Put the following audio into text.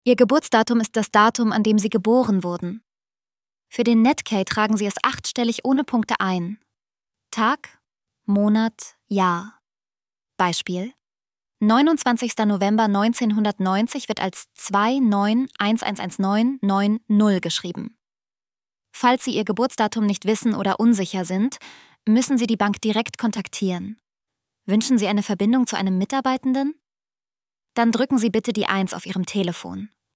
Ihr Geburtsdatum ist das Datum, an dem Sie geboren wurden. Für den Netcare tragen Sie es 8-stellig ohne Punkte ein. Tag, Monat, Jahr. Beispiel: 29. November 1990 wird als 29111990 geschrieben. Falls Sie Ihr Geburtsdatum nicht wissen oder unsicher sind, müssen Sie die Bank direkt kontaktieren. Wünschen Sie eine Verbindung zu einem Mitarbeitenden? Dann drücken Sie bitte die 1 auf Ihrem Telefon.